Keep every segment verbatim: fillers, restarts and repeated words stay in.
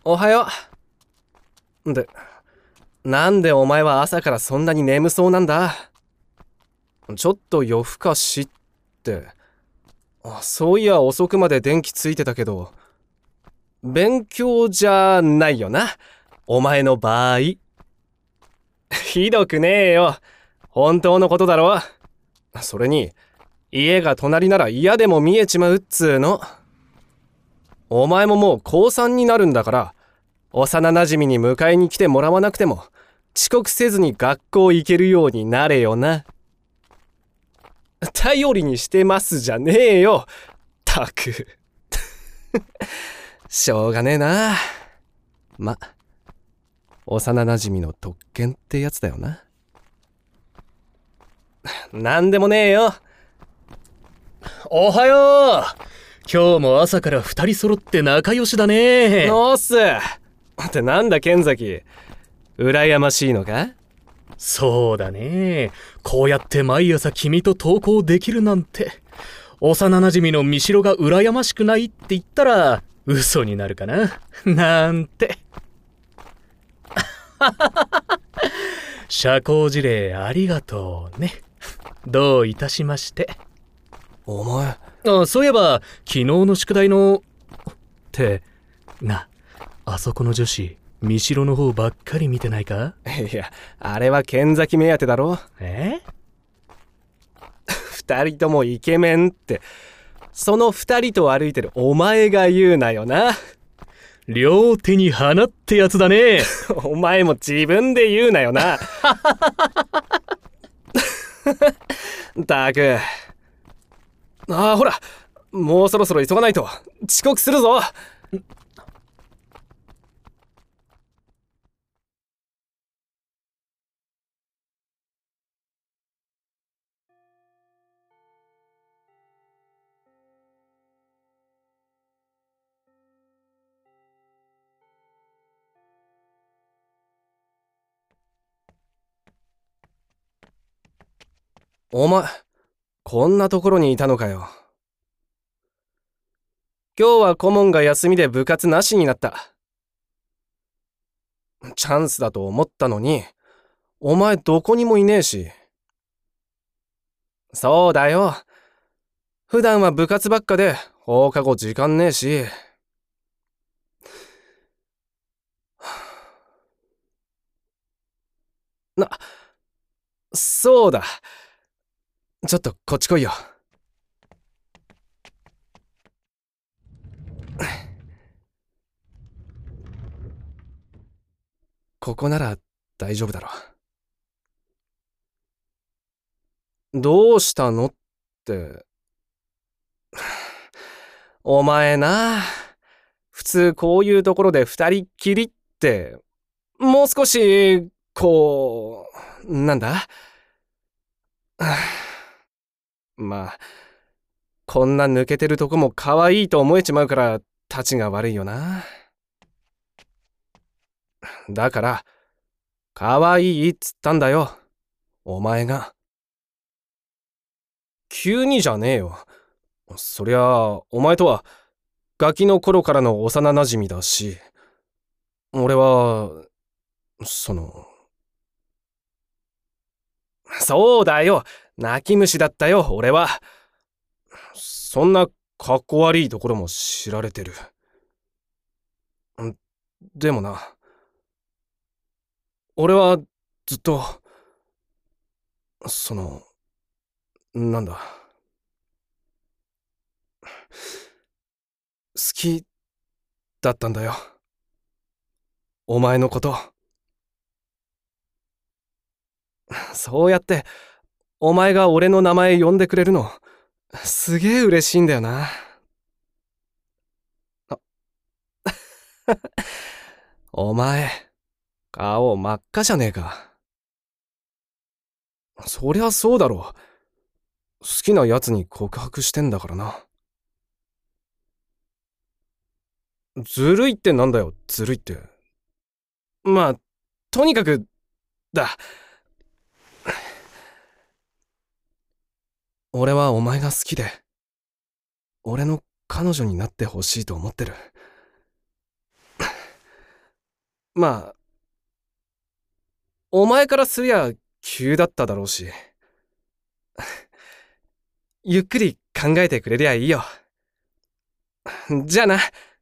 おはよう。で、なんでお前は朝からそんなに眠そうなんだ？ちょっと夜更かしって。あ、そういや遅くまで電気ついてたけど、勉強じゃないよな、お前の場合。ひどくねえよ。本当のことだろ。それに、家が隣なら嫌でも見えちまうっつーの。お前ももう高さんになるんだから、幼馴染に迎えに来てもらわなくても、遅刻せずに学校行けるようになれよな。頼りにしてますじゃねえよ。たく。しょうがねえな。ま、幼馴染の特権ってやつだよな。なんでもねえよ。 おはよう。今日も朝から二人揃って仲良しだね。 ノースってなんだ剣崎、羨ましいのか？ そうだね。こうやって毎朝君と登校できるなんて、幼馴染の見代が羨ましくないって言ったら嘘になるかななんて。社交辞令ありがとうね。どういたしまして。 お前、 あ、そういえば昨日の宿題のってな、あそこの女子見代の方ばっかり見てないか？ いや、あれは剣崎目当てだろ。 え？ 二人ともイケメンって、その二人と歩いてるお前が言うなよな。 両手に花ってやつだね。 お前も自分で言うなよな。たく。ああ、ほら、もうそろそろ急がないと遅刻するぞ。お前、こんなところにいたのかよ。今日は顧問が休みで部活なしになった。チャンスだと思ったのに、お前どこにもいねえし。そうだよ。普段は部活ばっかで放課後時間ねえし。な、そうだ。ちょっとこっち来いよ。ここなら大丈夫だろ。どうしたのって。お前な、普通こういうところで二人っきりって、もう少し、こう、なんだまあ、こんな抜けてるとこも可愛いと思えちまうから、たちが悪いよな。だから、可愛いっつったんだよ。お前が。急にじゃねえよ。そりゃあ、お前とは、ガキの頃からの幼馴染だし、俺は、その、そうだよ。泣き虫だったよ、俺は。そんな、かっこ悪いところも知られてる。でもな、俺は、ずっと、その、なんだ。好きだったんだよ。お前のこと。そうやって、お前が俺の名前呼んでくれるの、すげえ嬉しいんだよな。あお前、顔真っ赤じゃねえか。そりゃそうだろ。好きな奴に告白してんだからな。ずるいってなんだよ、ずるいって。まあ、とにかく、だ。俺はお前が好きで、俺の彼女になってほしいと思ってる。 まあ、お前からすりゃ急だっただろうし。ゆっくり考えてくれりゃいいよ。じゃあな。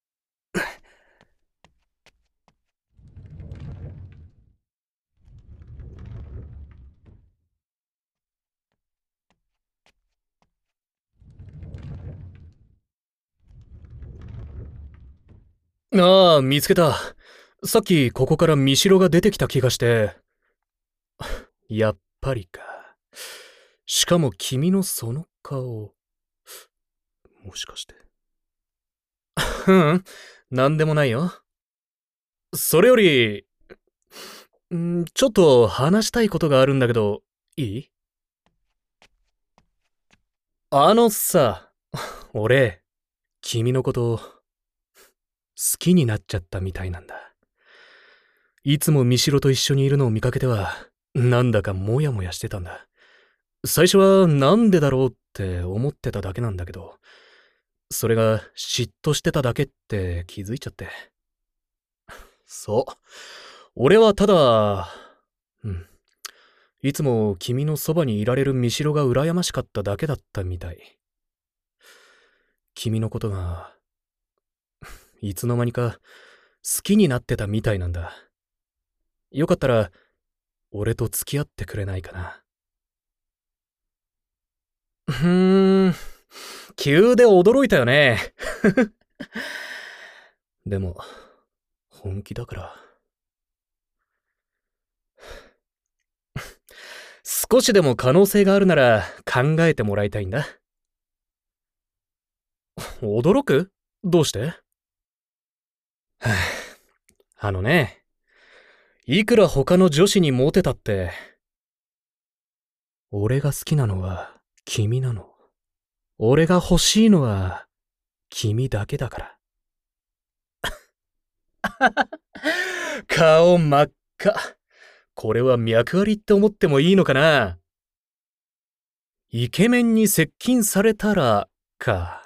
ああ、見つけた。さっきここから見代が出てきた気がして。やっぱりか。しかも君のその顔。もしかして。うん、なんでもないよ。それより、んちょっと話したいことがあるんだけど、いい？あのさ、俺、君のこと、好きになっちゃったみたいなんだ。いつも見代と一緒にいるのを見かけては、なんだかモヤモヤしてたんだ。最初はなんでだろうって思ってただけなんだけど、それが嫉妬してただけって気づいちゃって。そう。俺はただ、うん。いつも君のそばにいられる見代が羨ましかっただけだったみたい。君のことが、いつの間にか好きになってたみたいなんだ。よかったら、俺と付き合ってくれないかな。ふーん、急で驚いたよね。でも、本気だから。少しでも可能性があるなら考えてもらいたいんだ。驚く？どうして？はぁ、あのね、いくら他の女子にモテたって、俺が好きなのは君なの。俺が欲しいのは君だけだから。顔真っ赤。これは脈ありって思ってもいいのかな？イケメンに接近されたら、か。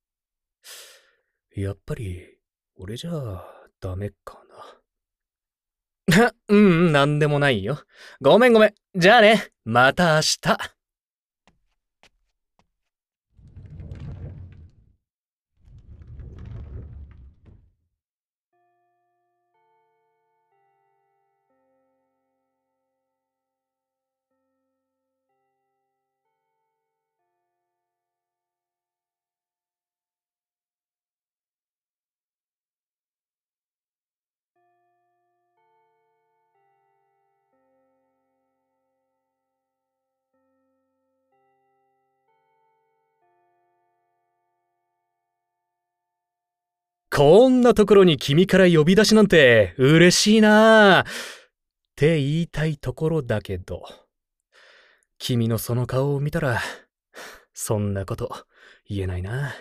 やっぱり、俺じゃあ、ダメかな。うん、なんでもないよ。ごめんごめん。じゃあね、また明日。こんなところに君から呼び出しなんて嬉しいなぁ。って言いたいところだけど、君のその顔を見たら、そんなこと言えないな。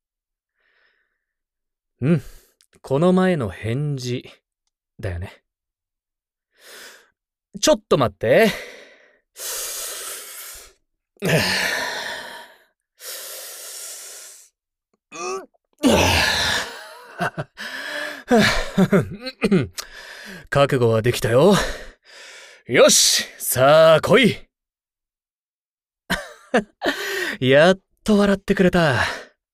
うん、この前の返事だよね。ちょっと待って。覚悟はできたよ。よし、さあ来い。やっと笑ってくれた。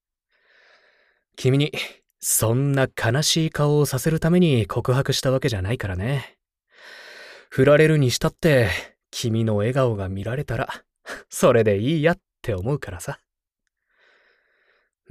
君にそんな悲しい顔をさせるために告白したわけじゃないからね。振られるにしたって君の笑顔が見られたらそれでいいやって思うからさ。うん。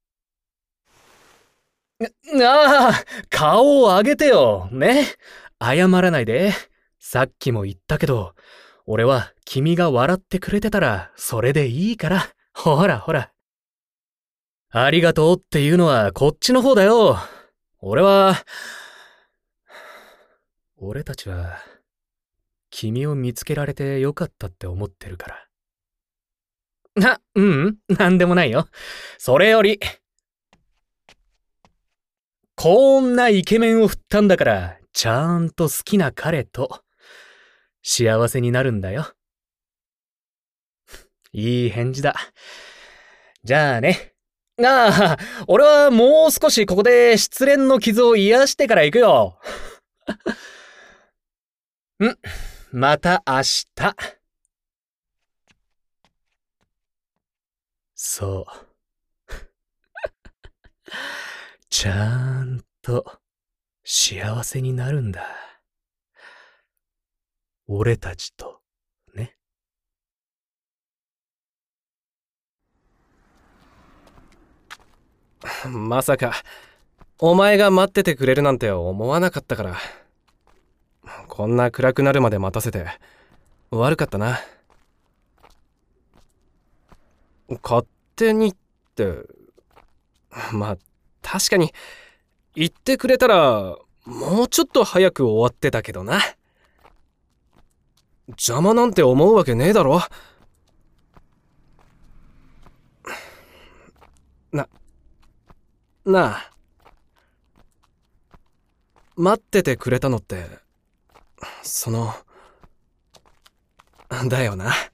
ああ、顔を上げてよ。ね。謝らないで。さっきも言ったけど、俺は君が笑ってくれてたらそれでいいから。ほらほら。ありがとうっていうのはこっちの方だよ。俺は、俺たちは、君を見つけられてよかったって思ってるから。な、うん、なんでもないよ。それより、こんなイケメンを振ったんだから、ちゃんと好きな彼と、幸せになるんだよ。いい返事だ。じゃあね。ああ、俺はもう少しここで失恋の傷を癒してから行くよ。 ん、また明日。そう。ちゃんと幸せになるんだ。俺たちとね。 まさかお前が待っててくれるなんて思わなかったから、こんな暗くなるまで待たせて悪かったな。勝手にって、まあ確かに言ってくれたらもうちょっと早く終わってたけどな。邪魔なんて思うわけねえだろ。な、なあ、待っててくれたのって、その、だよな。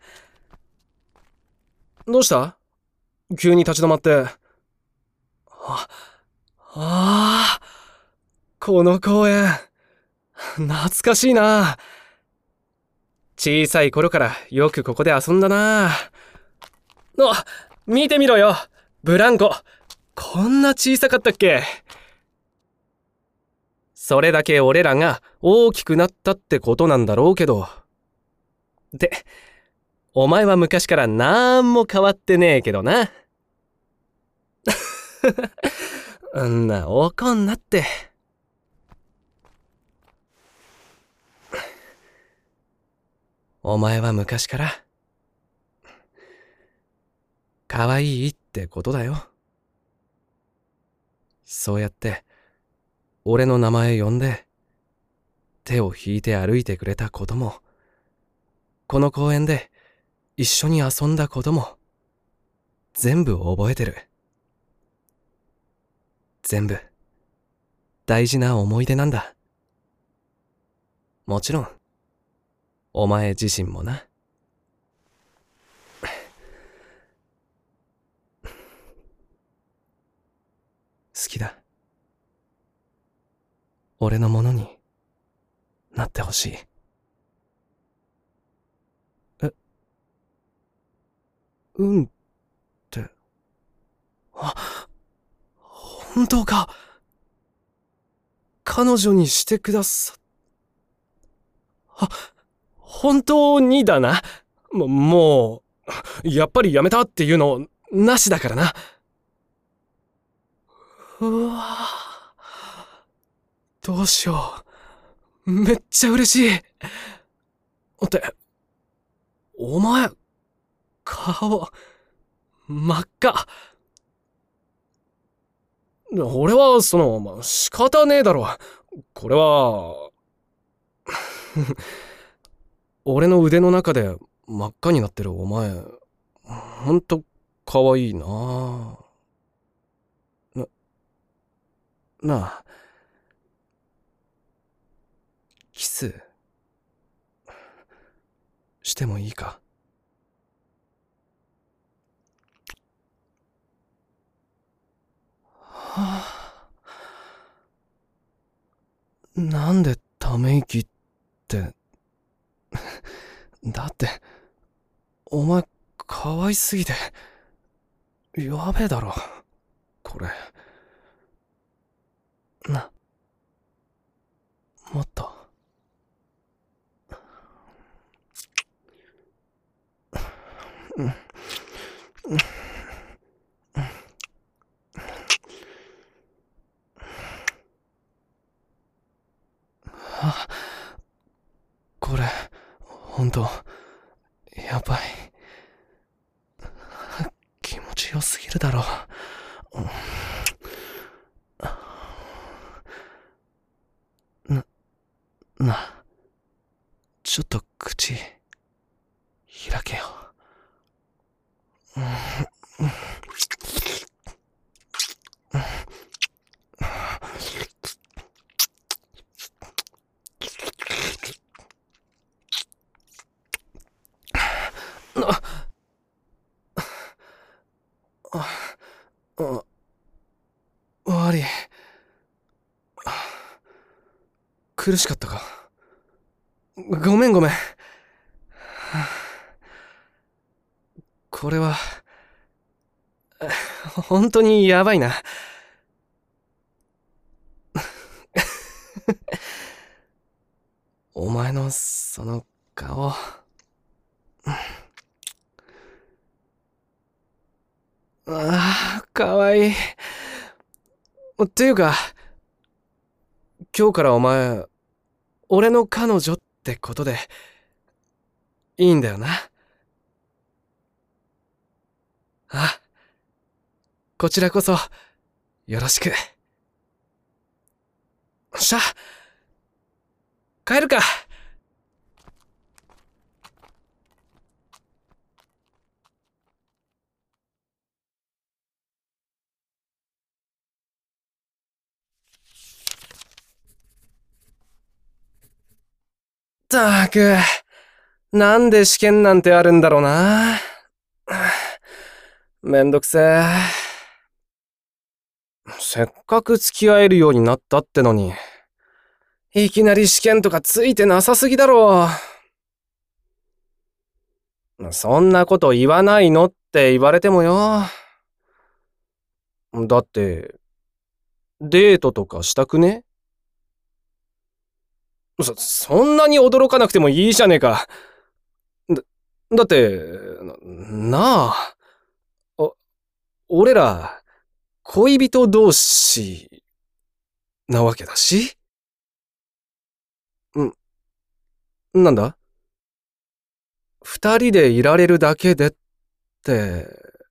どうした？急に立ち止まって。あ、ああ、この公園、懐かしいな。小さい頃からよくここで遊んだな。あ、見てみろよ、ブランコ。こんな小さかったっけ？それだけ俺らが大きくなったってことなんだろうけど。で、お前は昔からなんも変わってねえけどな。んな怒んなって。お前は昔から可愛いってことだよ。そうやって俺の名前呼んで手を引いて歩いてくれたことも、この公園で一緒に遊んだことも全部覚えてる。全部大事な思い出なんだ。もちろんお前自身もな。好きだ。俺のものになってほしい。え、うんって、あ、本当か。彼女にしてくださ、あ、本当にだな。も、もう、やっぱりやめたっていうの、なしだからな。うわぁ、どうしよう。めっちゃ嬉しい。って、お前、顔、真っ赤。俺は、その、ま、仕方ねえだろ。これは、俺の腕の中で真っ赤になってるお前、ほんと可愛いな。な、なあ、キス、してもいいか？はあ、なんでため息って。だって、お前、可愛すぎて、やべえだろ、これ。な、もっと。うん、あ、これ、ほんと、やばい。気持ちよすぎるだろ。な、な、ちょっと口、開けよ。あ、悪い。 苦しかったか。ごめんごめん。これは、本当にやばいな。お前のその顔。ああ、かわいい。っていうか、今日からお前、俺の彼女ってことで、いいんだよな。あ、こちらこそ、よろしく。しゃ、帰るか。ったく、なんで試験なんてあるんだろうな。めんどくせえ。せっかく付き合えるようになったってのに、いきなり試験とかついてなさすぎだろ。そんなこと言わないのって言われてもよ。だって、デートとかしたくね？そ、そんなに驚かなくてもいいじゃねえか。だ、だって、な、なあ、お、俺ら、恋人同士、なわけだし。ん、なんだ？二人でいられるだけでって、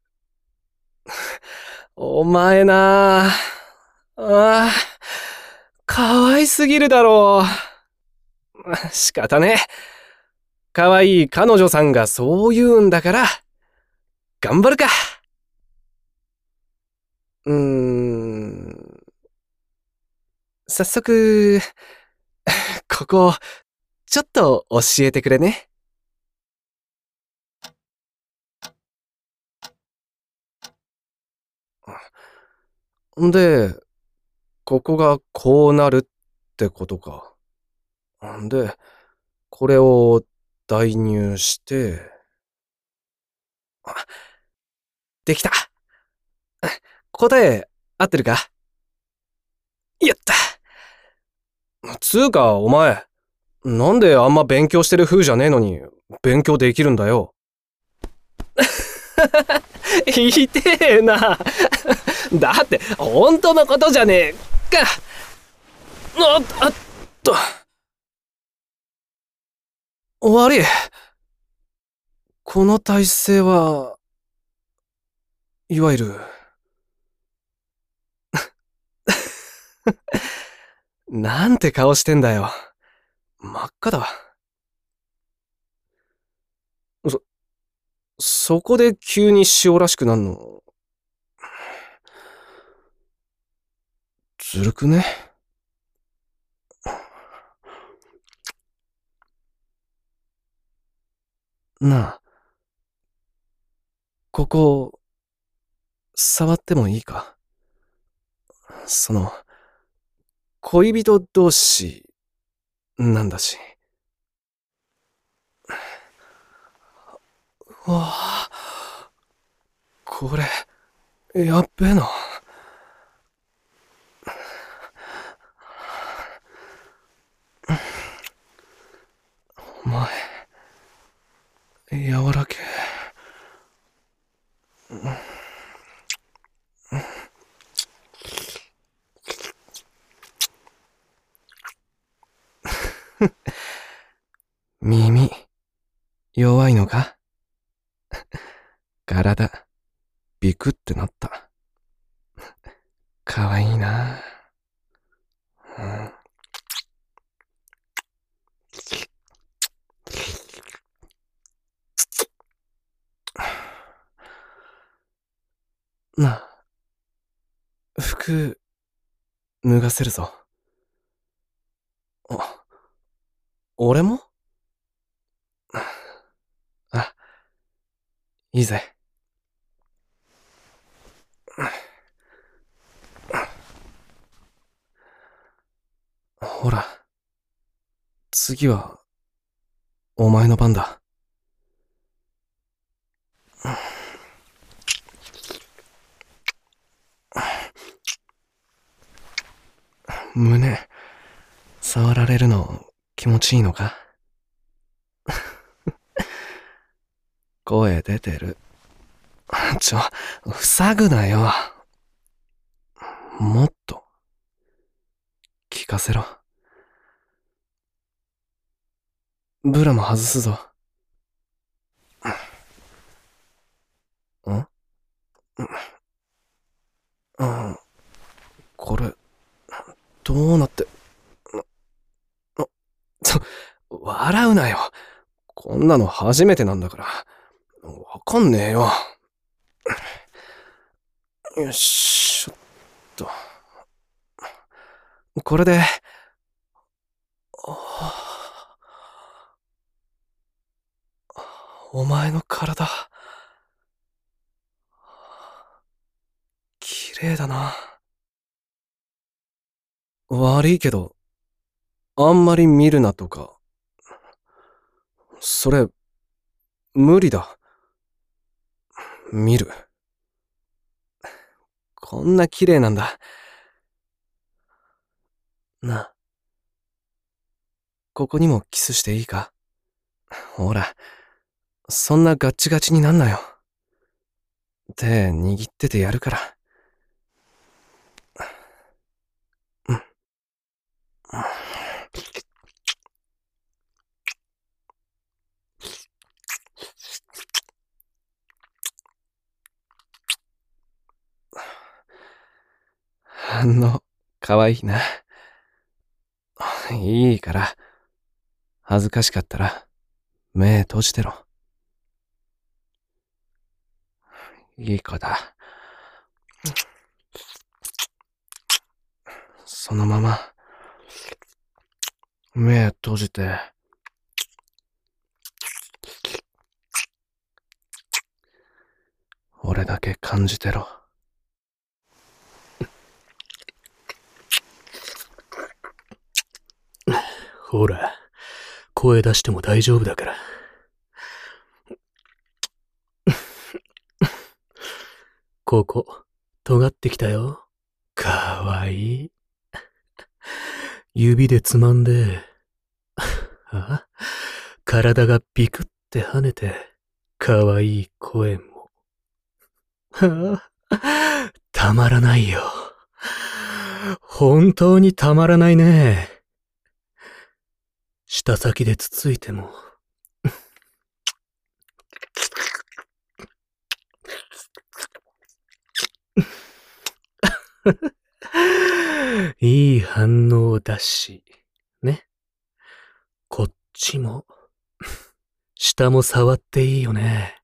お前なあ、ああ、かわいすぎるだろう。仕方ねえ。かわいい彼女さんがそう言うんだから、頑張るか。うーん。早速、ここ、ちょっと教えてくれね。んで、ここがこうなるってことか。んで、これを代入して、あ、できた。答え、合ってるか？やった。つうか、お前、なんであんま勉強してる風じゃねえのに、勉強できるんだよ。いてえな。だって、本当のことじゃねえか。あ、あっと。悪い。この体勢は、いわゆる、なんて顔してんだよ。真っ赤だ。そ、そこで急に塩らしくなんの、ずるくね？なあ、ここ、触ってもいいか？その、恋人同士、なんだし。うわあ、これ、やっべえな。お前、柔らけ。耳、弱いのか？体、ビクってなった。かわいいな。うん、なあ、服、脱がせるぞ。あ、俺も？あ、いいぜ。ほら、 次は、お前の番だ。胸、触られるの気持ちいいのか？声出てる。ちょ、塞ぐなよ。もっと、聞かせろ。ブラも外すぞ。ん？うん。これ、どうなって、な、ちょ、笑うなよ。こんなの初めてなんだから。わかんねえよ。よしょっと。これで、お前の体、綺麗だな。悪いけど、あんまり見るなとか。それ、無理だ。見る。こんな綺麗なんだ。なあ。ここにもキスしていいか？ほら、そんなガッチガチになんなよ。手握っててやるから。うん。反応、かわいいな。いいから、恥ずかしかったら、目閉じてろ。いい子だ。そのまま、目閉じて、俺だけ感じてろ。 ほら、声出しても大丈夫だから。ここ、尖ってきたよ。かわいい。指でつまんで、あ、体がビクって跳ねて、かわいい声も。はあ、たまらないよ。本当にたまらないね。舌先でつついても。いい反応だし、ね。こっちも、下も触っていいよね。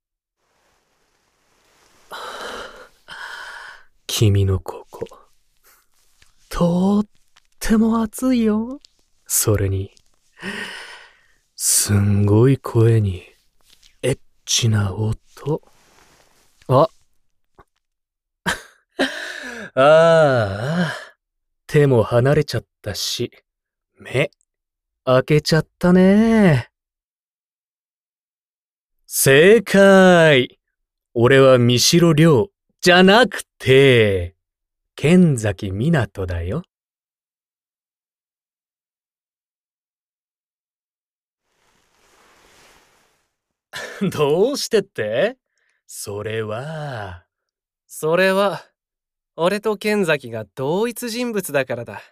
君のここ、とっても熱いよ。それに、すんごい声に、エッチな音。あああ、手も離れちゃったし、目、開けちゃったね。正解。俺は三代亮じゃなくて、剣崎湊だよ。どうしてって？それは、 それは、俺と剣崎が同一人物だからだ。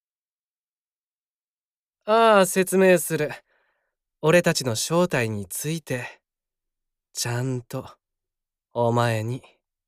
ああ、説明する。俺たちの正体について、ちゃんと、お前に。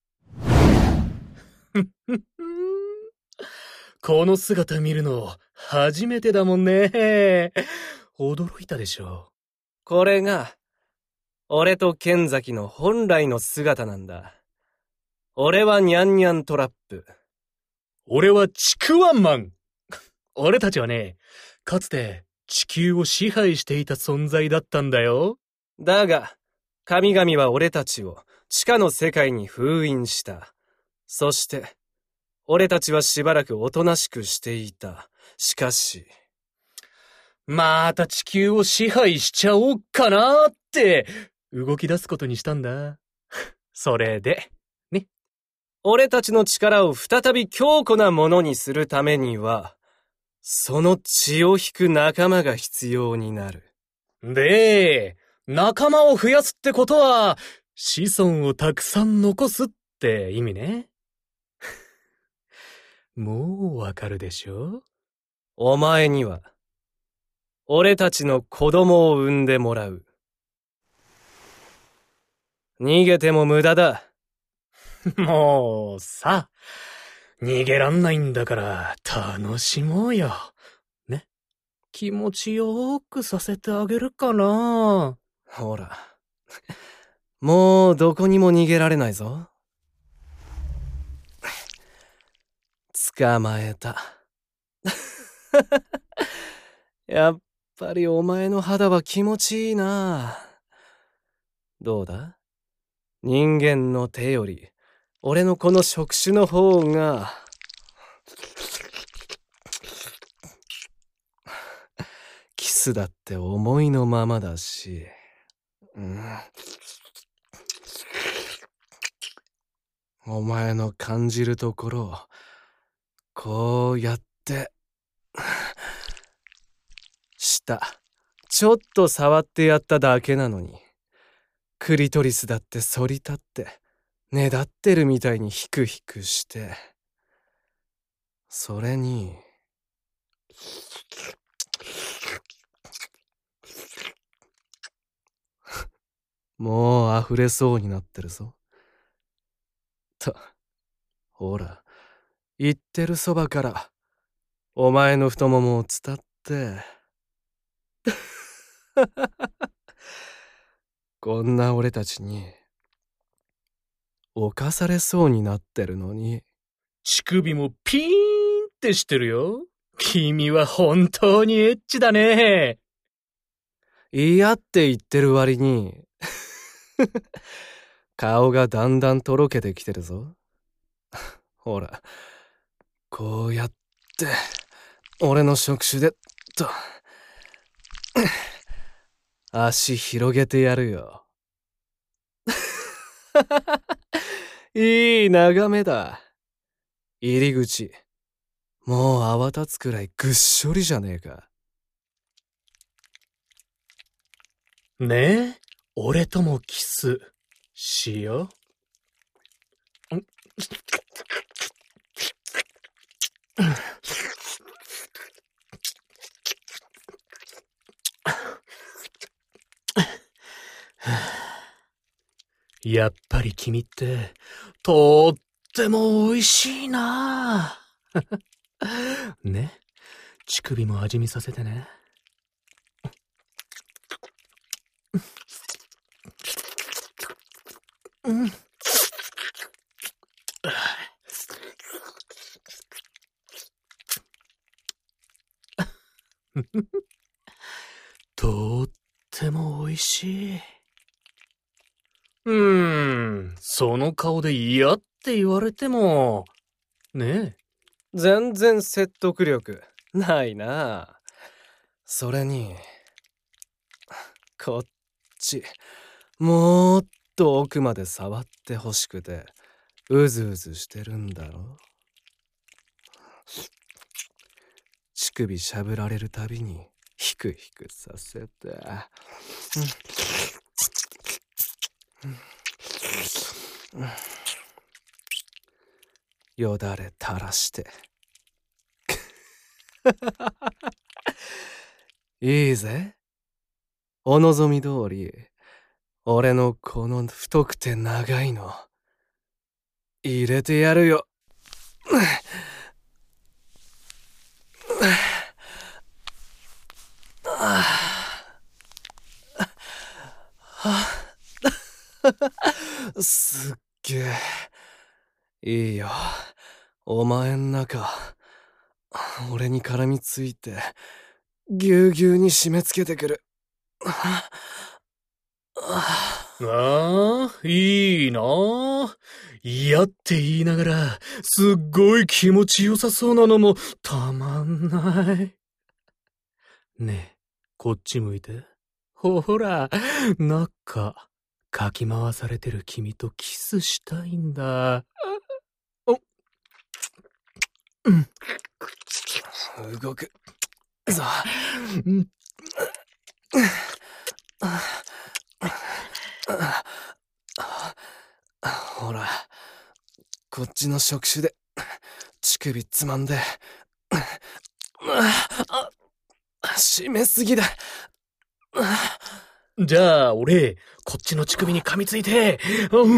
この姿見るの初めてだもんね。驚いたでしょ。 これが、俺と剣崎の本来の姿なんだ。俺はニャンニャントラップ。 俺はちくわマン。俺たちはね、かつて地球を支配していた存在だったんだよ。 だが、神々は俺たちを地下の世界に封印した。そして、俺たちはしばらくおとなしくしていた。しかし、 また地球を支配しちゃおっかなーって、動き出すことにしたんだ。それで、ね。 俺たちの力を再び強固なものにするためには、その血を引く仲間が必要になる。 で、仲間を増やすってことは、子孫をたくさん残すって意味ね。もうわかるでしょ？ お前には、俺たちの子供を産んでもらう。逃げても無駄だ。 もうさ、逃げらんないんだから楽しもうよ。ね。気持ちよーくさせてあげるかな。 ほら。もうどこにも逃げられないぞ。捕まえた。やっぱりお前の肌は気持ちいいな。どうだ？人間の手より、俺のこの触手の方が、キスだって思いのままだし、うん、お前の感じるところを、こうやって、した。ちょっと触ってやっただけなのに、クリトリスだって反り立って、ねだってるみたいにヒクヒクして、それに、もう溢れそうになってるぞ。と、ほら、言ってるそばから、お前の太ももを伝って、こんな俺たちに、侵されそうになってるのに。 乳首もピーンってしてるよ。君は本当にエッチだね。 嫌って言ってる割に、顔がだんだんとろけてきてるぞ。ほら、こうやって、俺の触手で、と、足広げてやるよ。いい眺めだ。入り口、もう泡立つくらいぐっしょりじゃねえか。 ねえ、俺ともキスしよう。んやっぱり君って、とっても美味しいな。ね、乳首も味見させてね。うん。とっても美味しい。うーん、その顔で嫌って言われても、ねえ。 全然説得力ないな。それに、こっち、もっと奥まで触ってほしくて、うずうずしてるんだろ。乳首しゃぶられるたびに、ヒクヒクさせて、よだれ垂らしていいぜ。お望み通り、俺のこの太くて長いの、入れてやるよ。すっげえ。いいよ。お前ん中、俺に絡みついて、ぎゅうぎゅうに締め付けてくる。 ああ、いいなあ。嫌って言いながら、すっごい気持ちよさそうなのもたまんない。ねえ、 こっち向いて。ほら、中、かき回されてる君とキスしたいんだ。お、うん。 動くぞ。 うん。 ほら、こっちの触手で乳首つまんで。締めすぎだ。 じゃあ、俺、こっちの乳首に噛みついて、うん。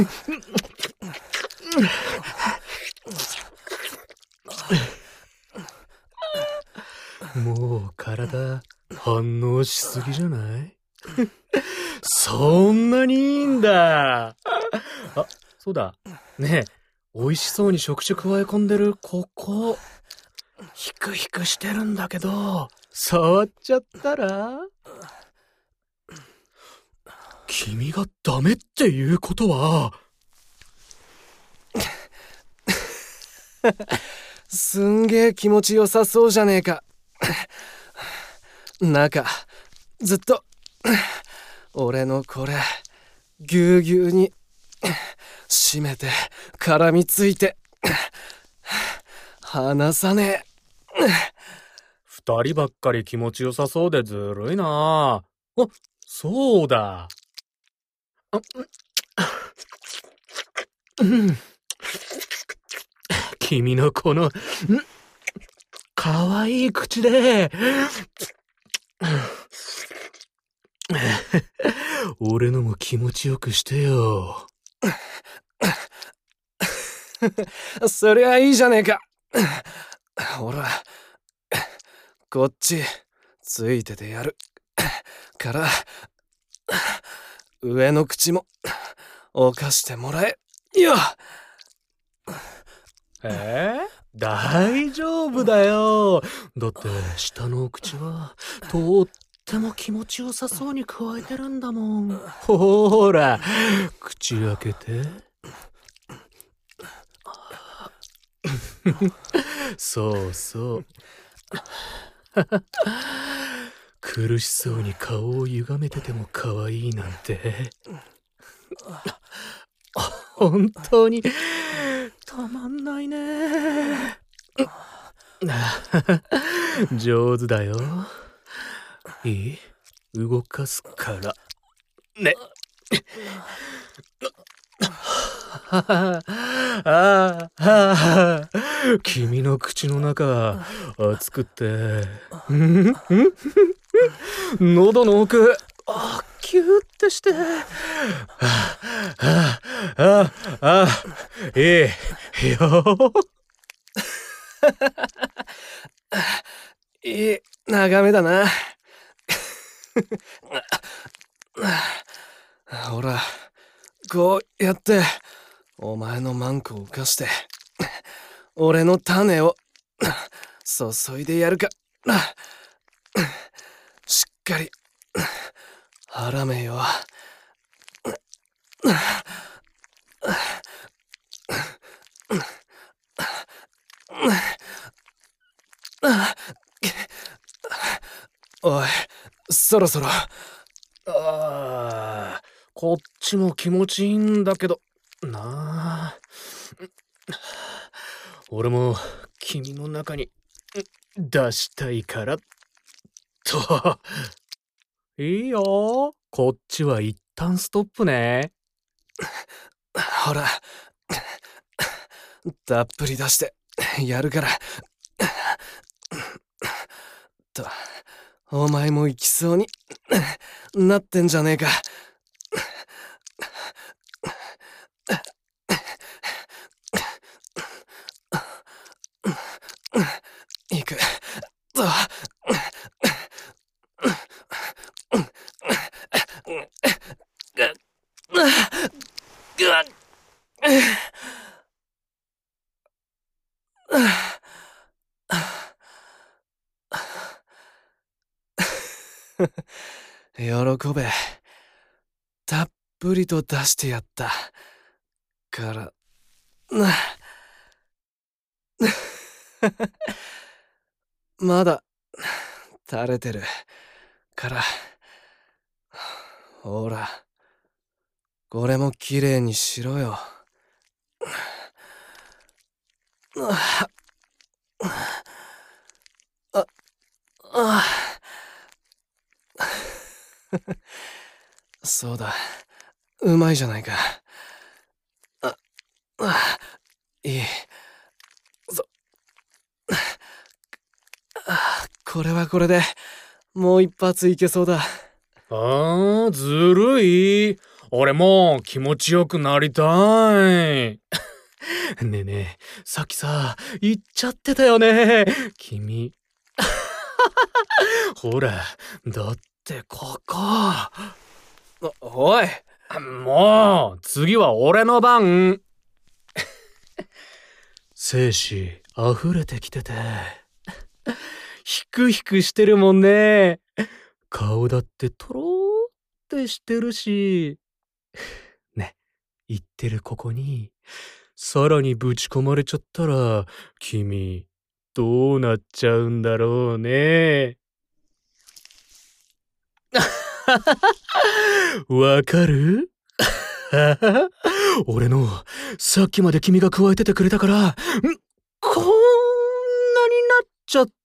もう体反応しすぎじゃないそんなにいいんだ。あ、そうだ。ねえ、美味しそうに触手加え込んでるここ、ヒクヒクしてるんだけど、触っちゃったら？君がダメっていうことはすんげえ気持ちよさそうじゃねえか。中ずっと俺のこれぎゅうぎゅうに締めて絡みついて離さねえ。 二人ばっかり気持ちよさそうでずるいなあ。あ、そうだ。あ、うん。君のこの、んかわいい口で、俺のも気持ちよくしてよ。 そりゃいいじゃねえか。ほら、こっちついててやるから、上の口も犯してもらえよ。 えー、大丈夫だよ。だって下のお口はとっても気持ちよさそうに加えてるんだもん。ほーら、口開けて。そうそう。苦しそうに顔を歪めてても可愛いなんて。本当にたまんないね。上手だよ。いい？動かすからね。ああ、ああ、君の口の中熱くって喉の奥あキューってしてあああああいいよいい眺めだな。ほら、こうやってお前のマンコを浮かして俺の種を注いでやるか。しっかり腹めよ。おい、そろそろ。 ああ、こっちも気持ちいいんだけどなあ。俺も君の中に出したいからと。いいよ。こっちは一旦ストップね。 ほら、たっぷり出してやるから。と、お前も行きそうになってんじゃねえか。行くぞ。喜べ。たっぷりと出してやったからな。まだ垂れてるから。ほら、これもきれいにしろよ。あ、あ、あ、そうだ、うまいじゃないか。あ、あ、いい。そ、あ、これはこれでもう一発いけそうだ。 あー、ずるい。俺も気持ちよくなりたい。ねえねえ、さっきさ、言っちゃってたよね。君。ほら、だってここ。 お、おい。 もう、次は俺の番。精子溢れてきてて、ヒクヒクしてるもんね。顔だってトローってしてるし。ね、言ってるここに、さらにぶち込まれちゃったら、君、どうなっちゃうんだろうね。わかる？俺の、さっきまで君が加えててくれたから、ん、こんなになっちゃって。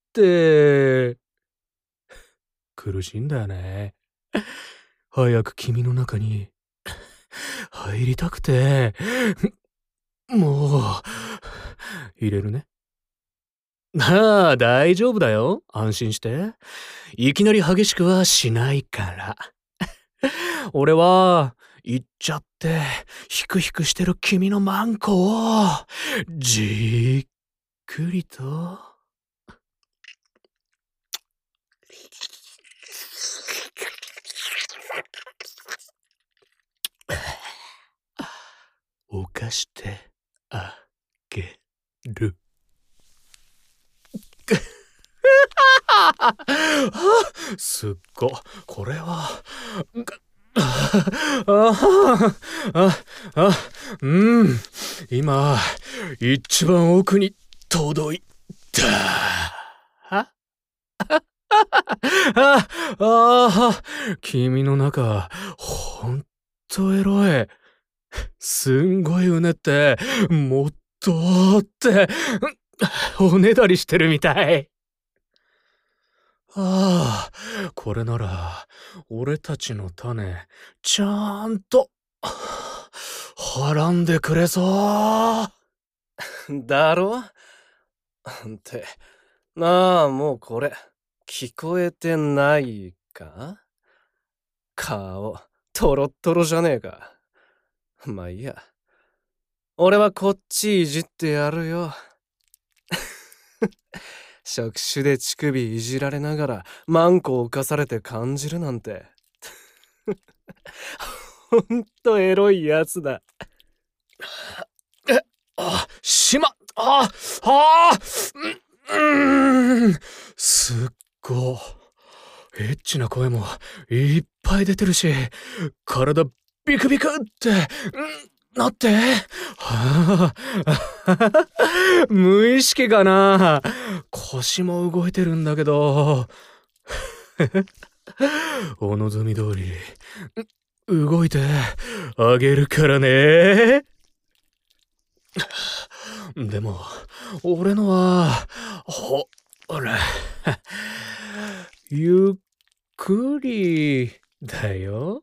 苦しいんだよね。早く君の中に、入りたくて、もう、入れるね。ああ、大丈夫だよ。安心して。いきなり激しくはしないから。俺は、行っちゃって、ヒクヒクしてる君のマンコを、じっくりと。犯してあげる。すっご、これは、ああ、あ、あ、うん、今、一番奥に届いた。ああ、あ、君の中、ほんとエロい。すんごいうねって、もっとって、おねだりしてるみたい。ああ、これなら、俺たちの種、ちゃんと、はらんでくれそう。 だろ？って、なあ、もうこれ、聞こえてないか？顔、トロットロじゃねえか。まあいいや。俺はこっちいじってやるよ。触手で乳首いじられながらマンコを犯されて感じるなんて。ほんとエロいやつだ。 え、あ、しま、あ、あ、う、うーん、すっご。エッチな声もいっぱい出てるし、体ビクビクって、んなって、はあ、無意識かな。腰も動いてるんだけど、お望み通り、動いてあげるからね。でも、俺のは、ほ、ほら、ゆっくりだよ。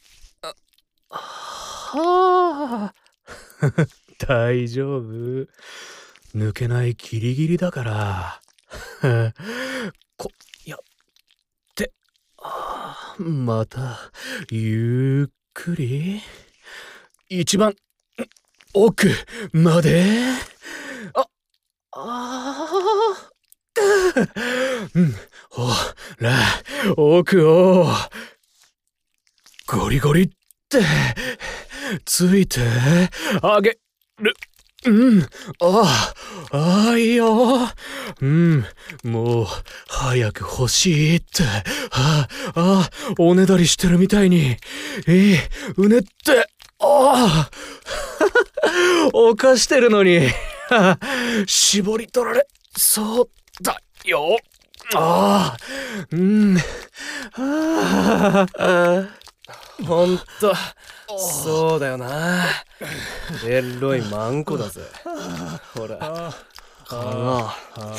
はあ、大丈夫。抜けないギリギリだから。こ、やって、また、ゆっくり。一番、奥まで。あ、ああ、うん、ほら、奥を、ゴリゴリって、ついて、あげる。うん、ああ、ああ、いいよ。うん、もう、早く欲しいって。ああ、ああ、おねだりしてるみたいに。いい、うねって、ああ、犯してるのに、絞り取られ、そうだよ。 ああ、うん。ああ、 ほんと、そうだよな。エロいマンコだぜ。ほら、かな。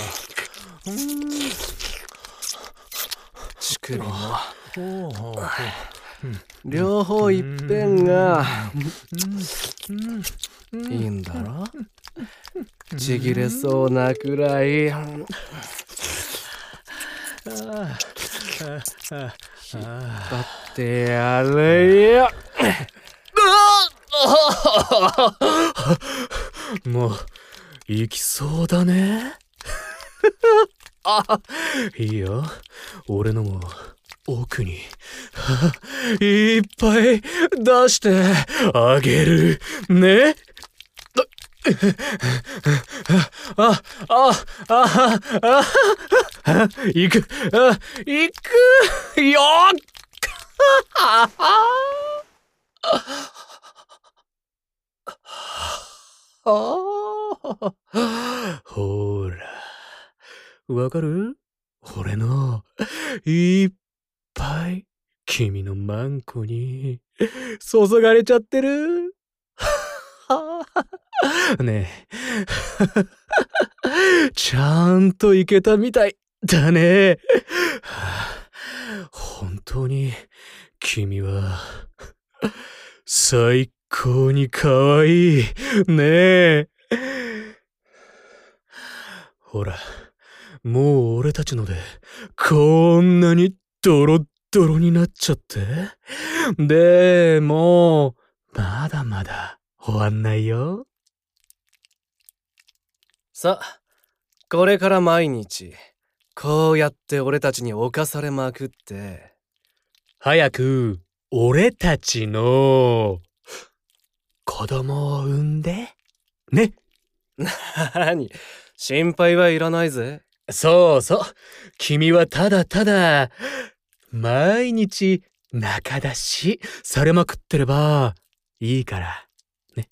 乳首も。両方いっぺんがいいんだろ。ちぎれそうなくらい引っ張ってやれよ。 もう行きそうだね。あ、いいよ。俺のも奥にいっぱい出してあげるね。あ、あ、あ、あ、あ、行く、あ、行くよっ。ほら、わかる？俺のいっぱい君のマンコに注がれちゃってる。ねえ、ちゃんといけたみたいだね。本当に君は最高に可愛いねえ。ほら、もう俺たちのでこんなにドロッドロになっちゃって。でもまだまだ終わんないよ。 さあ、これから毎日こうやって俺たちに侵されまくって、 早く俺たちの子供を産んでね。 なに、心配はいらないぜ。 そうそう、君はただただ毎日仲出しされまくってればいいからね。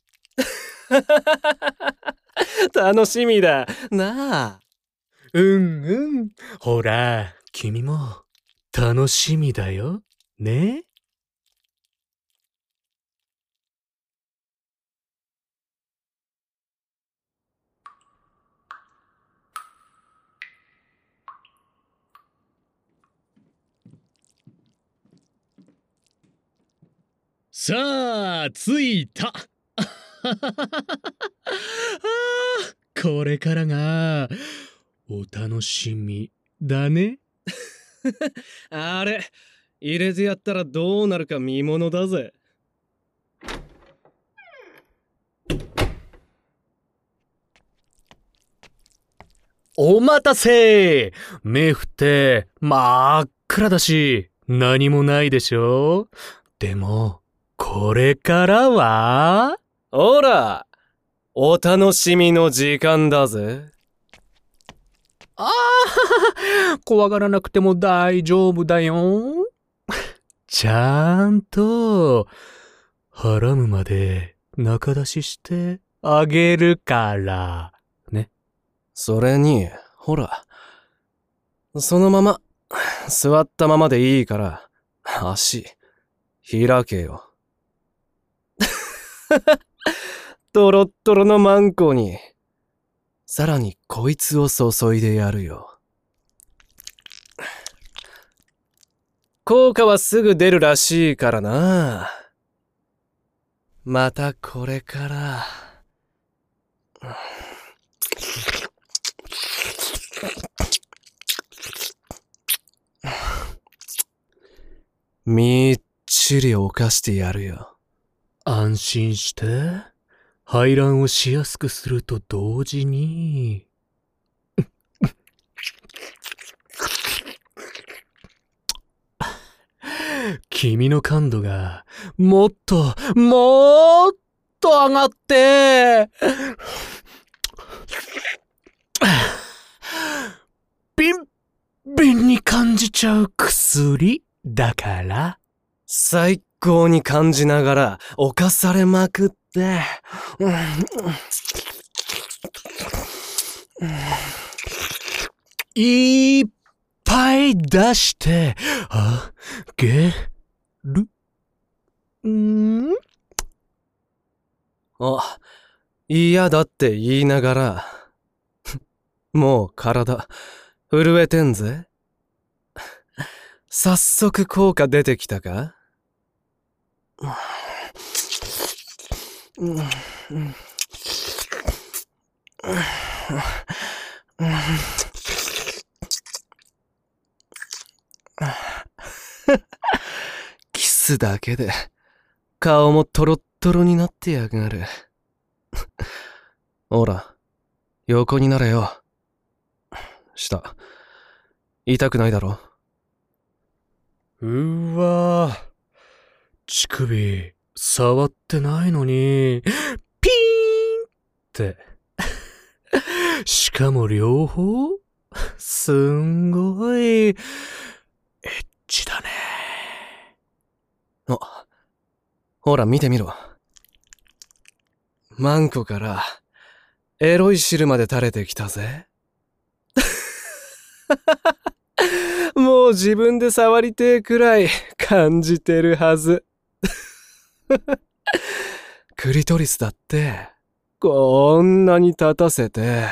楽しみだなあ。 うんうん、ほら君も楽しみだよね。さあ着いた。これからがお楽しみだね。 あれ、入れてやったらどうなるか見ものだぜ。 お待たせ。目振って真っ暗だし何もないでしょ。でもこれからはほら、お楽しみの時間だぜ。 ああ、怖がらなくても大丈夫だよ。ちゃんとハラムまで仲出ししてあげるからね。 それに、ほら、そのまま座ったままでいいから足開けよ。トロットロのマンコにさらにこいつを注いでやるよ。効果はすぐ出るらしいからな。またこれからみっちり犯してやるよ。 安心して排卵をしやすくすると同時に君の感度がもっともっと上がってビンビンに感じちゃう薬だから。 最高に感じながら犯されまくって、うんいっぱい出してあげる。ん？ あ、嫌だって言いながら、もう体、震えてんぜ。早速効果出てきたか？キスだけで顔もトロットロになってやがる。ほら、横になれよ。下、痛くないだろ？ うわぁ、乳首触ってないのにピーンってしかも両方すんごいエッチだね。 あ、ほら見てみろ。マンコからエロい汁まで垂れてきたぜ。もう自分で触りてえくらい感じてるはず。クリトリスだってこんなに立たせて、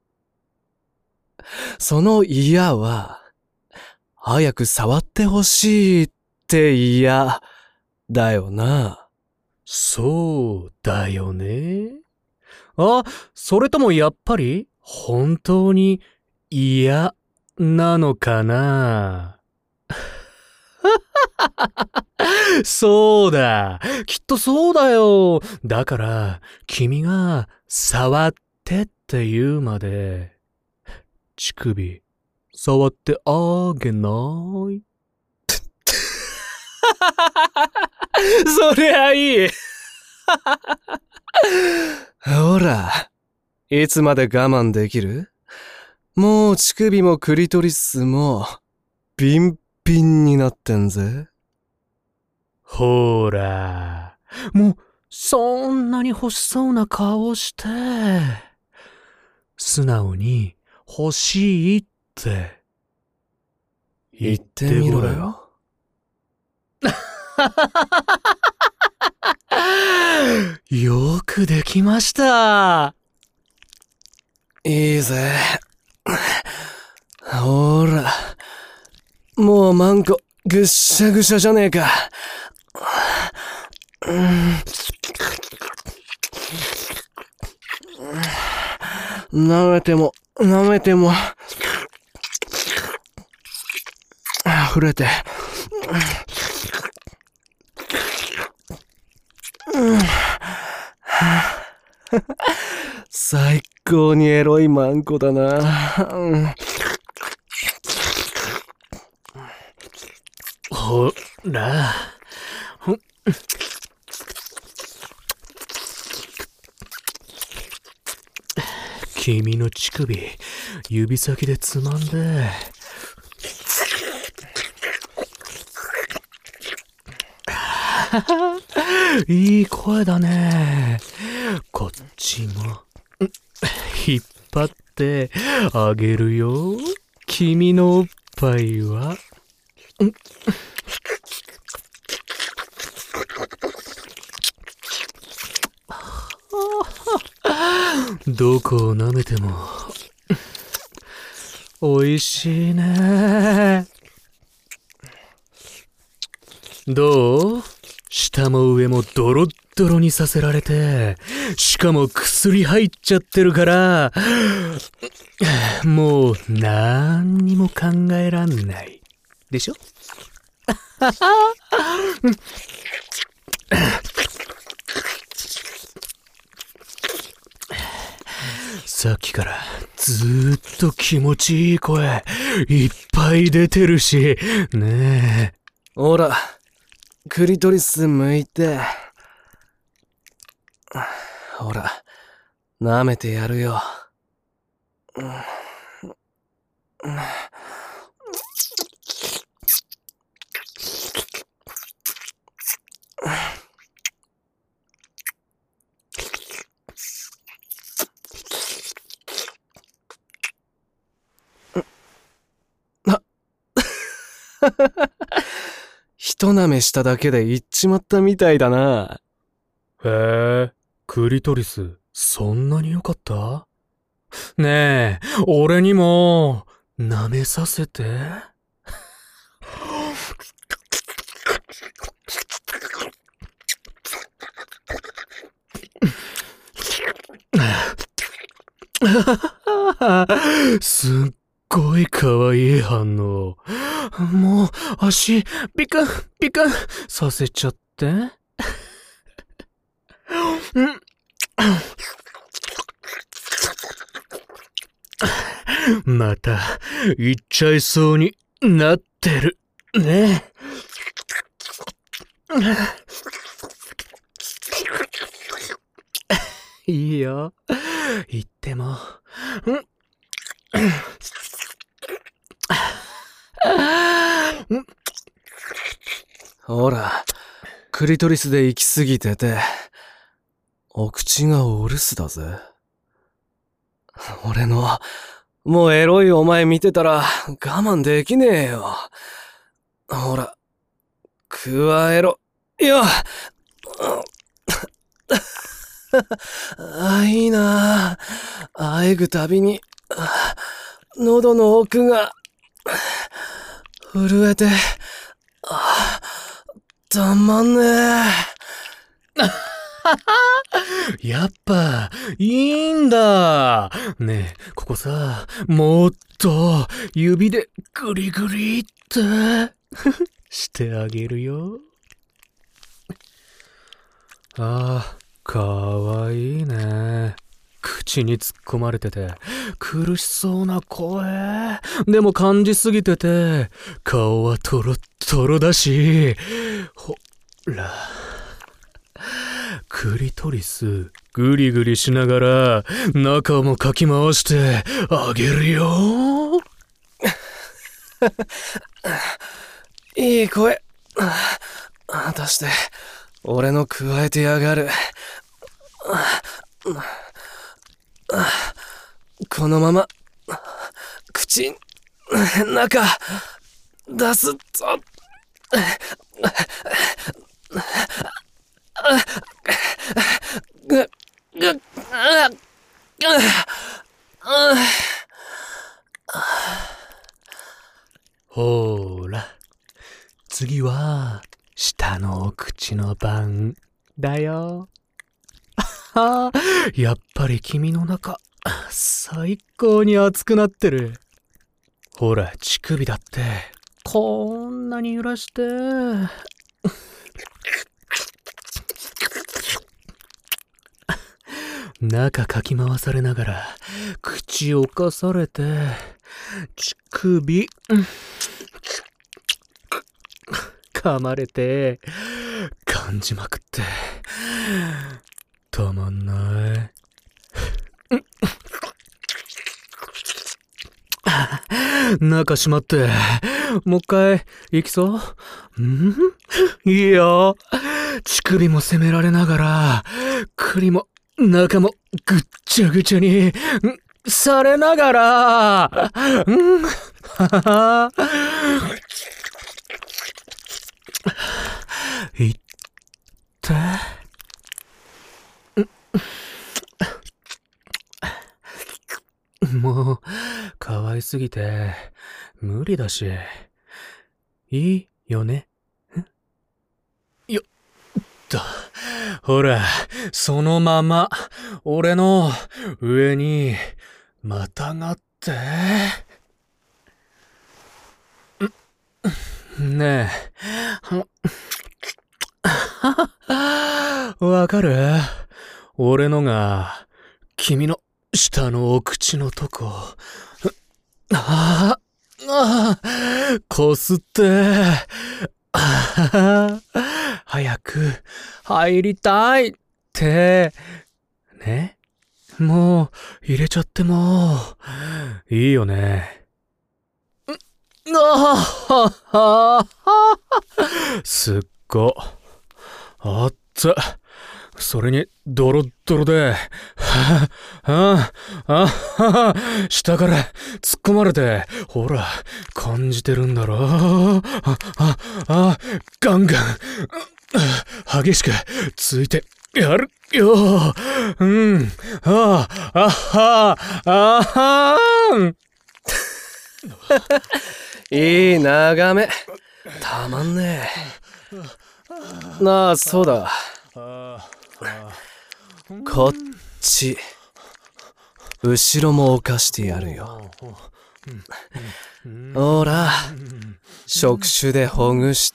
その嫌は早く触ってほしいって嫌だよな。 そうだよね。あ、それともやっぱり本当に嫌なのかな。そうだ。きっとそうだよ。だから、君が触ってって言うまで、乳首、触ってあげない？ そりゃいい。ほら、いつまで我慢できる？もう乳首もクリトリスもビンビンになってんぜ。 ほら、もうそんなに欲しそうな顔して、素直に欲しいって言ってみろよ。 よくできました。 いいぜ。ほら、もうマンコぐっしゃぐしゃじゃねえか。舐めても舐めても触れて、最高にエロいマンコだな。 ほら、ほ君の乳首、指先でつまんで。いい声だね。こっちも引っ張ってあげるよ。君のおっぱいはどこを舐めても美味しいね。どう？下も上もドロッドロにさせられて、しかも薬入っちゃってるから、もうなんにも考えらんないでしょ？さっきからずーっと気持ちいい声いっぱい出てるしねえ。 ほら、クリトリス向いて、ほら、舐めてやるよ。 ひと舐めしただけで言っちまったみたいだな。 へえ、クリトリス、そんなに良かった？ねえ、俺にも、舐めさせて。すっごい可愛い反応。もう、足、ビクン、ビクン、させちゃって。また、行っちゃいそうになってる。ね。いいよ。言っても。 ほら、クリトリスで行き過ぎてて、お口がお留守だぜ。俺の、もうエロいお前見てたら我慢できねえよ。ほら、くわえろ。いやあ、いいなあ。あえぐたびに、喉の奥が、震えて、あ、たまんねえ。やっぱ、いいんだ。ねえ、ここさ、もっと、指でグリグリって、してあげるよ。ああ、かわいいね。口に突っ込まれてて、苦しそうな声。でも感じすぎてて、顔はトロットロだし、ほら。クリトリス、グリグリしながら、中もかき回してあげるよ。 いい声。出して、俺の加えてやがる。このまま、口、中、出すぞ。ぐ、ぐ、 ほーら、次は、下のお口の番だよ。やっぱり君の中、最高に熱くなってる。ほら、乳首だって、こんなに揺らして。中かき回されながら、口をかされて、乳首、噛まれて、感じまくって、たまんない。中閉まって、もう一回、行きそう？ん？いいよ。乳首も責められながら、栗も、中もぐっちゃぐちゃに、されながら、うん、ははは。いって、もう、可愛すぎて、無理だし。いいよね？よっと。ほら、そのまま、俺の上に、またがって。ねえ。わかる？俺のが、君の下のお口のとこ。ああ、こすって。ああ、早く入りたいって。ね？もう入れちゃってもいいよね。ああ、すっご。あった。 それにドロッドロで、はあ、あ、あ、下から突っ込まれて、ほら、感じてるんだろ。あ、あ、あ、ガンガン、激しくついてやるよ。うん、あ、あ、は、あ、はん。 いい眺め。たまんねえ。なあ、そうだ。こっち。後ろも犯してやるよ。ほら、触手でほぐして。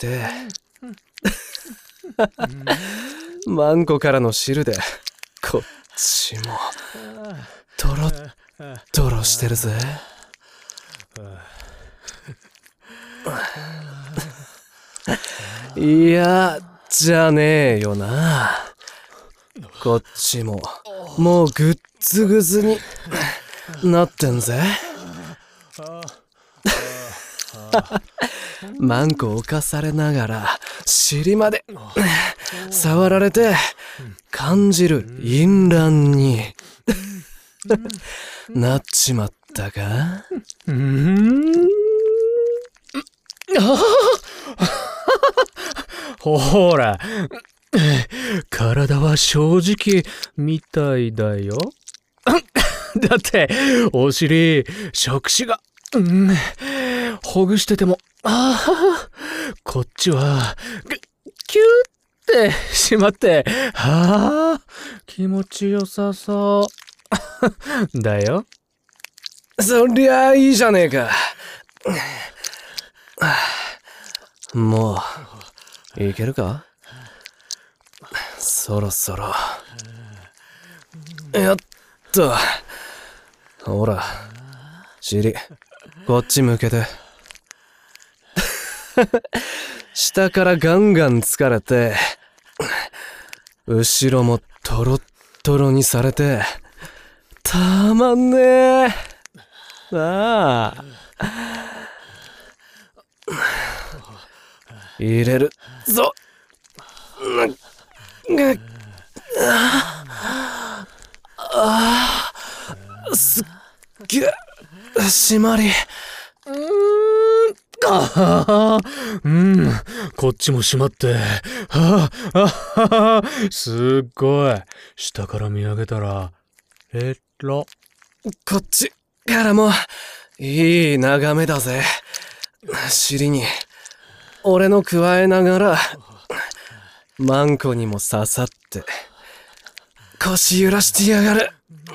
マンコからの汁で、こっちも、トロットロしてるぜ。いや、じゃねえよな。こっちも、もうグッズグズになってんぜ。マンコ犯されながら、尻まで、触られて、感じる淫乱に、なっちまったか？ うーん。ほら、体は正直みたいだよ。だって、お尻、触手が、うん、ほぐしてても、ああ、こっちは、キューってしまって、はあ、気持ちよさそう。だよ。 そりゃあいいじゃねえか。もう、いけるか？そろそろ。やっと。ほら、尻、こっち向けて。下からガンガン疲れて、後ろもトロットロにされて、たまんねえ。なあ。入れるぞ。ああ、すっげえ、締まり。 うーん、ああ、うん、こっちも閉まって、はあ、ああ、すっごい。下から見上げたら、えら。 こっちからも、いい眺めだぜ。尻に、俺の加えながら、マンコにも刺さって、腰揺らしてやがる。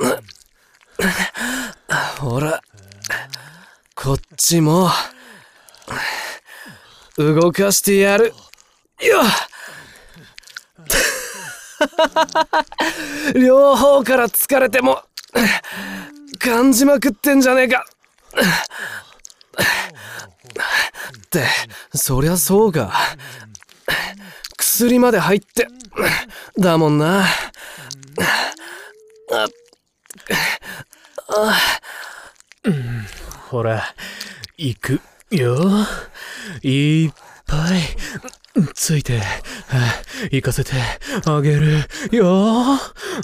ほら、こっちも、動かしてやる。よっ両方から疲れても、感じまくってんじゃねえか。って、そりゃそうか。薬まで入って、だもんな。ああうん、ほら、行くよ。いっぱいついて、行かせてあげるよ。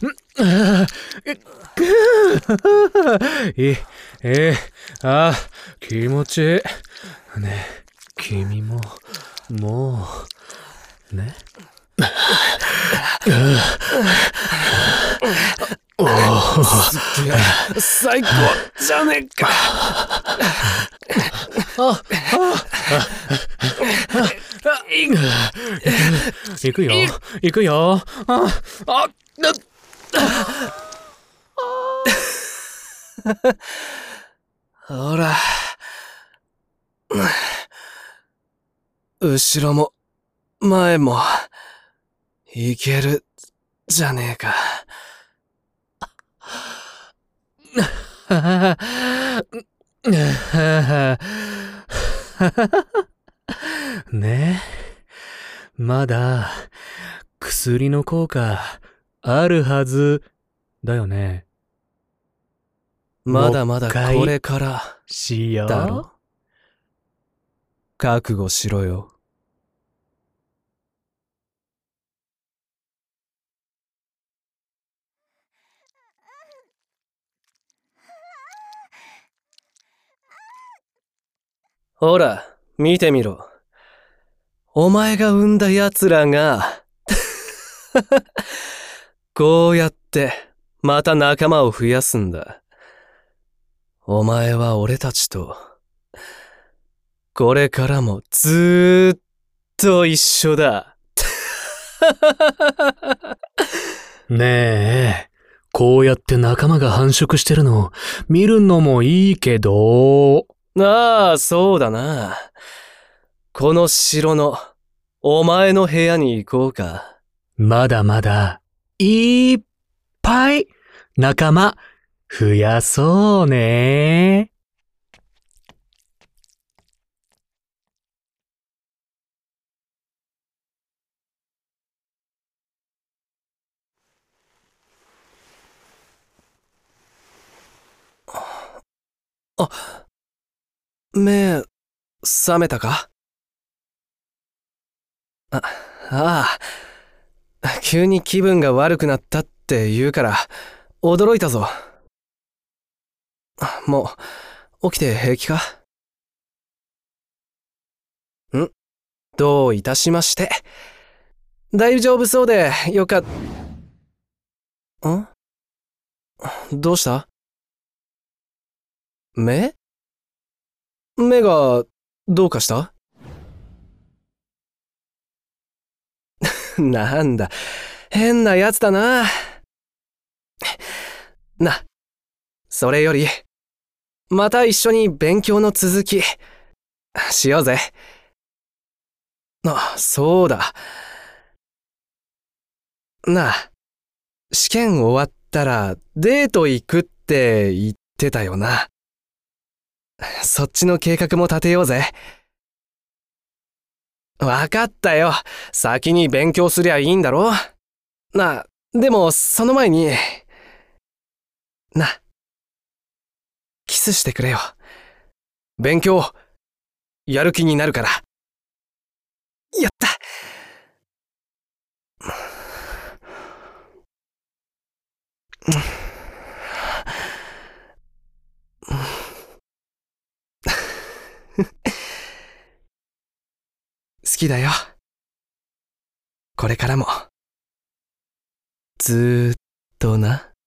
いい、えー、あ、気持ちいい。ね、君も、もう、ね。おお、 すげえ、最高じゃねえか。 あ、あ、行くよ、行くよ。あ、あ、 ほら、後ろも前もいけるじゃねえか。 ね、まだ薬の効果あるはずだよね。 まだまだこれからしよう。 だろ。覚悟しろよ。 ほら、見てみろ。お前が産んだ奴らが、こうやって、また仲間を増やすんだ。お前は俺たちと、これからもずーっと一緒だ。 ねえ、こうやって仲間が繁殖してるの、見るのもいいけど。 ああ、そうだな。この城の、お前の部屋に行こうか。 まだまだ、いっぱい、仲間、増やそうね。 あ、目、覚めたか？あ、ああ。急に気分が悪くなったって言うから、驚いたぞ。もう、起きて平気か？ん？どういたしまして。大丈夫そうで、よかっ、ん？どうした？目？目が、どうかした？なんだ、変なやつだな。な、それより、また一緒に勉強の続き、しようぜ。あ、そうだ。なあ、試験終わったらデート行くって言ってたよな。そっちの計画も立てようぜ。わかったよ。先に勉強すりゃいいんだろ。なあ、でもその前に、な、キスしてくれよ。勉強、やる気になるから。やった。好きだよ。これからも。ずーっとな。